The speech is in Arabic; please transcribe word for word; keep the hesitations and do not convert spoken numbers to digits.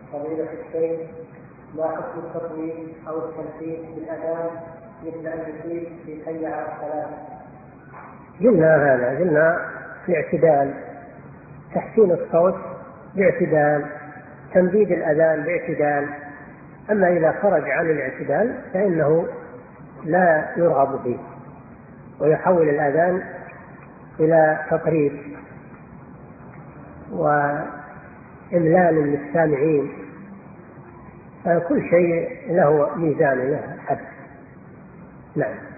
فضيلة الشيخ، ما حكم التطويل أو التمثيل بالأذان مثل أن يطيل في حي على الصلاة؟ قلنا هذا، قلنا في اعتدال، تحسين الصوت باعتدال، تمديد الأذان باعتدال. أما إذا خرج عن الاعتدال فإنه لا يرغب فيه، ويحول الأذان إلى تطريب وإملال للسامعين. كل شيء له ميزان له حد. نعم.